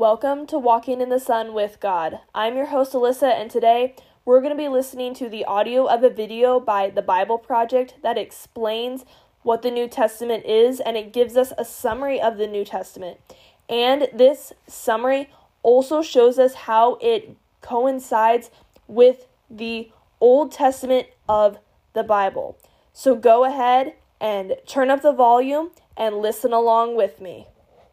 Welcome to Walking in the Sun with God. I'm your host, Alyssa, and today we're going to be listening to the audio of a video by The Bible Project that explains what the New Testament is, and it gives us a summary of the New Testament. And this summary also shows us how it coincides with the Old Testament of the Bible. So go ahead and turn up the volume and listen along with me.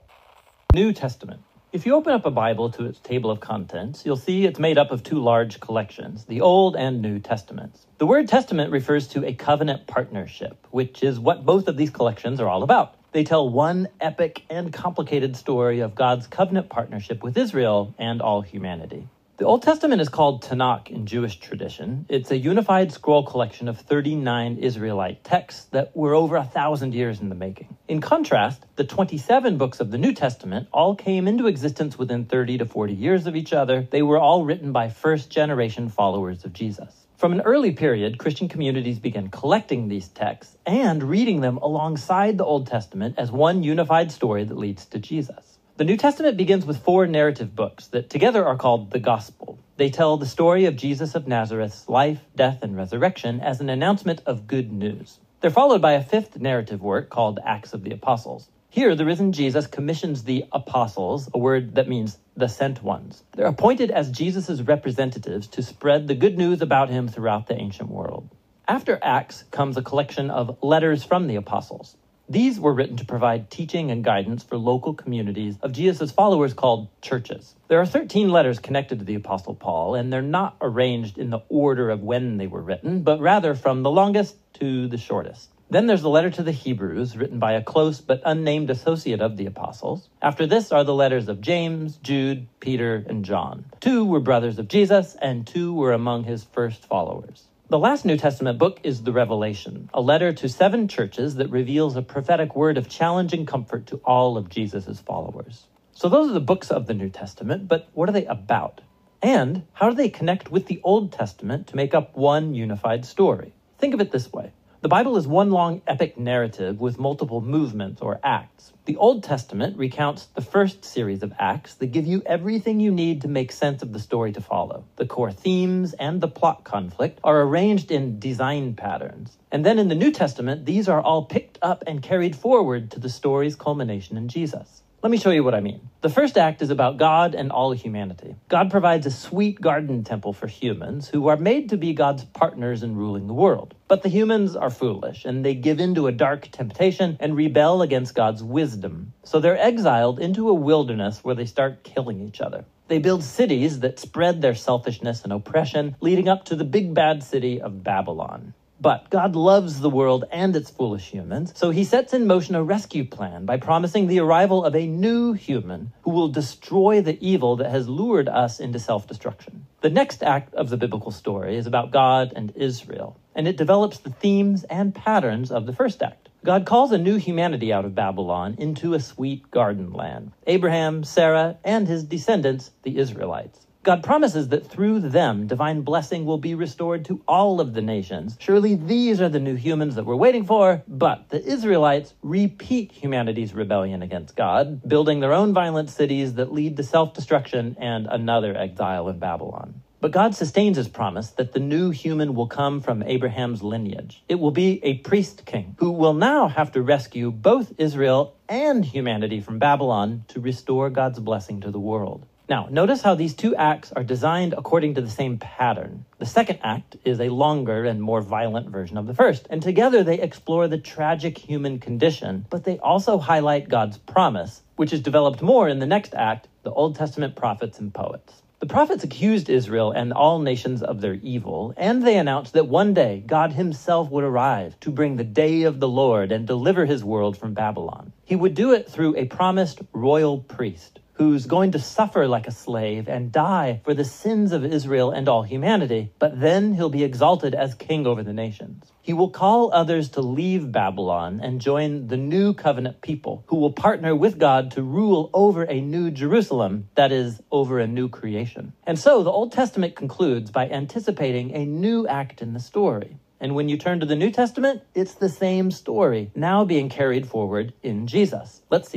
New Testament. If you open up a Bible to its table of contents, you'll see it's made up of two large collections, the Old and New Testaments. The word testament refers to a covenant partnership, which is what both of these collections are all about. They tell one epic and complicated story of God's covenant partnership with Israel and all humanity. The Old Testament is called Tanakh in Jewish tradition. It's a unified scroll collection of 39 Israelite texts that were over 1,000 years in the making. In contrast, the 27 books of the New Testament all came into existence within 30 to 40 years of each other. They were all written by first-generation followers of Jesus. From an early period, Christian communities began collecting these texts and reading them alongside the Old Testament as one unified story that leads to Jesus. The New Testament begins with 4 narrative books that together are called the Gospel. They tell the story of Jesus of Nazareth's life, death, and resurrection as an announcement of good news. They're followed by a 5th narrative work called Acts of the Apostles. Here, the risen Jesus commissions the apostles, a word that means the sent ones. They're appointed as Jesus' representatives to spread the good news about him throughout the ancient world. After Acts comes a collection of letters from the apostles. These were written to provide teaching and guidance for local communities of Jesus' followers called churches. There are 13 letters connected to the Apostle Paul, and they're not arranged in the order of when they were written, but rather from the longest to the shortest. Then there's the letter to the Hebrews, written by a close but unnamed associate of the apostles. After this are the letters of James, Jude, Peter, and John. 2 were brothers of Jesus, and 2 were among his first followers. The last New Testament book is the Revelation, a letter to 7 churches that reveals a prophetic word of challenge and comfort to all of Jesus' followers. So those are the books of the New Testament, but what are they about? And how do they connect with the Old Testament to make up one unified story? Think of it this way. The Bible is one long epic narrative with multiple movements or acts. The Old Testament recounts the first series of acts that give you everything you need to make sense of the story to follow. The core themes and the plot conflict are arranged in design patterns. And then in the New Testament, these are all picked up and carried forward to the story's culmination in Jesus. Let me show you what I mean. The first act is about God and all humanity. God provides a sweet garden temple for humans who are made to be God's partners in ruling the world. But the humans are foolish, and they give in to a dark temptation and rebel against God's wisdom. So they're exiled into a wilderness where they start killing each other. They build cities that spread their selfishness and oppression, leading up to the big bad city of Babylon. But God loves the world and its foolish humans, so he sets in motion a rescue plan by promising the arrival of a new human who will destroy the evil that has lured us into self-destruction. The next act of the biblical story is about God and Israel, and it develops the themes and patterns of the first act. God calls a new humanity out of Babylon into a sweet garden land. Abraham, Sarah, and his descendants, the Israelites. God promises that through them, divine blessing will be restored to all of the nations. Surely these are the new humans that we're waiting for, but the Israelites repeat humanity's rebellion against God, building their own violent cities that lead to self-destruction and another exile in Babylon. But God sustains his promise that the new human will come from Abraham's lineage. It will be a priest king who will now have to rescue both Israel and humanity from Babylon to restore God's blessing to the world. Now, notice how these 2 acts are designed according to the same pattern. The second act is a longer and more violent version of the first, and together they explore the tragic human condition, but they also highlight God's promise, which is developed more in the next act, the Old Testament prophets and poets. The prophets accused Israel and all nations of their evil, and they announced that one day God himself would arrive to bring the day of the Lord and deliver his world from Babylon. He would do it through a promised royal priest, who's going to suffer like a slave and die for the sins of Israel and all humanity, but then he'll be exalted as king over the nations. He will call others to leave Babylon and join the new covenant people who will partner with God to rule over a new Jerusalem, that is, over a new creation. And so the Old Testament concludes by anticipating a new act in the story. And when you turn to the New Testament, it's the same story, now being carried forward in Jesus. Let's see how.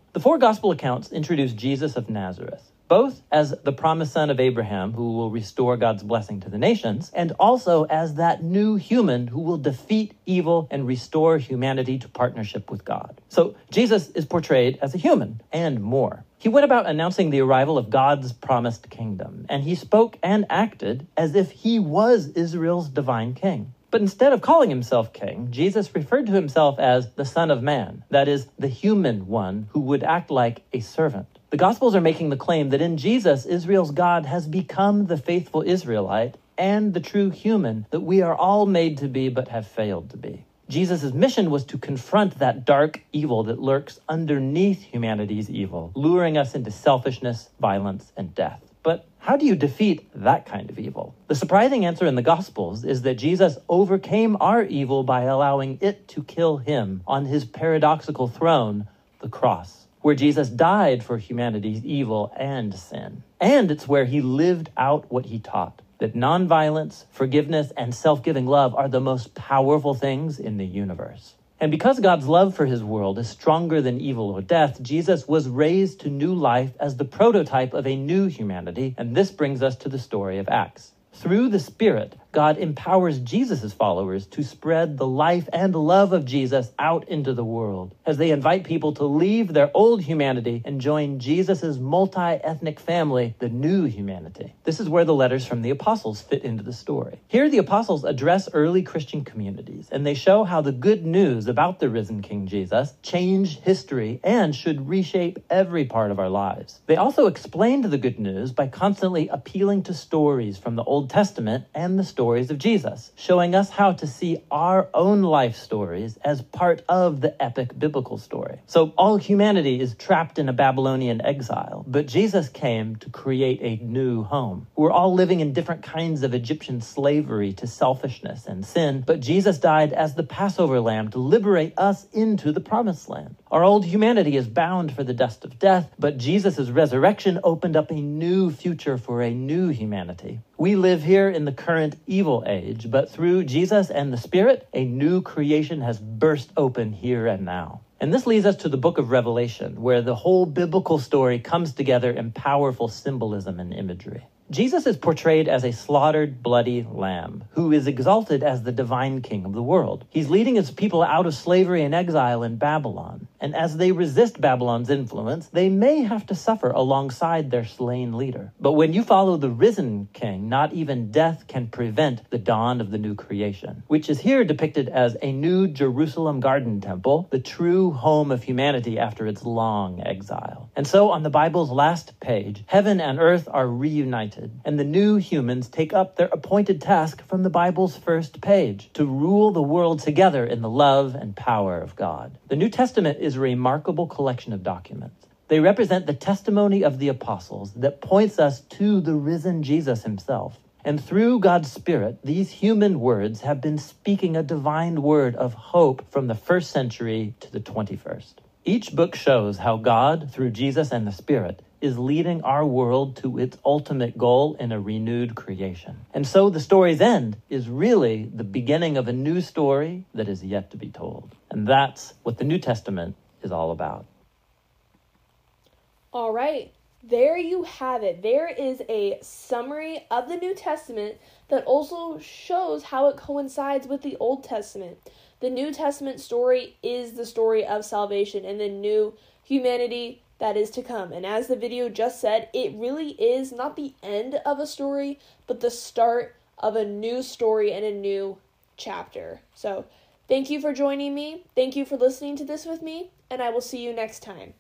The four gospel accounts introduce Jesus of Nazareth, both as the promised son of Abraham who will restore God's blessing to the nations, and also as that new human who will defeat evil and restore humanity to partnership with God. So Jesus is portrayed as a human and more. He went about announcing the arrival of God's promised kingdom, and he spoke and acted as if he was Israel's divine king. But instead of calling himself king, Jesus referred to himself as the Son of Man, that is, the human one who would act like a servant. The Gospels are making the claim that in Jesus, Israel's God has become the faithful Israelite and the true human that we are all made to be but have failed to be. Jesus' mission was to confront that dark evil that lurks underneath humanity's evil, luring us into selfishness, violence, and death. But how do you defeat that kind of evil? The surprising answer in the Gospels is that Jesus overcame our evil by allowing it to kill him on his paradoxical throne, the cross, where Jesus died for humanity's evil and sin. And it's where he lived out what he taught, that nonviolence, forgiveness, and self-giving love are the most powerful things in the universe. And because God's love for his world is stronger than evil or death, Jesus was raised to new life as the prototype of a new humanity, and this brings us to the story of Acts. Through the Spirit, God empowers Jesus' followers to spread the life and love of Jesus out into the world as they invite people to leave their old humanity and join Jesus' multi-ethnic family, the new humanity. This is where the letters from the apostles fit into the story. Here, the apostles address early Christian communities, and they show how the good news about the risen King Jesus changed history and should reshape every part of our lives. They also explained the good news by constantly appealing to stories from the Old Testament and the stories of Jesus, showing us how to see our own life stories as part of the epic biblical story. So all humanity is trapped in a Babylonian exile, but Jesus came to create a new home. We're all living in different kinds of Egyptian slavery to selfishness and sin, but Jesus died as the Passover lamb to liberate us into the promised land. Our old humanity is bound for the dust of death, but Jesus' resurrection opened up a new future for a new humanity. We live here in the current evil age, but through Jesus and the Spirit, a new creation has burst open here and now. And this leads us to the book of Revelation, where the whole biblical story comes together in powerful symbolism and imagery. Jesus is portrayed as a slaughtered, bloody lamb who is exalted as the divine king of the world. He's leading his people out of slavery and exile in Babylon. And as they resist Babylon's influence, they may have to suffer alongside their slain leader. But when you follow the risen king, not even death can prevent the dawn of the new creation, which is here depicted as a new Jerusalem garden temple, the true home of humanity after its long exile. And so on the Bible's last page, heaven and earth are reunited, and the new humans take up their appointed task from the Bible's first page, to rule the world together in the love and power of God. The New Testament is a remarkable collection of documents. They represent the testimony of the apostles that points us to the risen Jesus himself. And through God's Spirit, these human words have been speaking a divine word of hope from the first century to the 21st. Each book shows how God, through Jesus and the Spirit, is leading our world to its ultimate goal in a renewed creation. And so the story's end is really the beginning of a new story that is yet to be told. And that's what the New Testament is all about. All right, there you have it. There is a summary of the New Testament that also shows how it coincides with the Old Testament. The New Testament story is the story of salvation and the new humanity that is to come. And as the video just said, it really is not the end of a story, but the start of a new story and a new chapter. So thank you for joining me. Thank you for listening to this with me, and I will see you next time.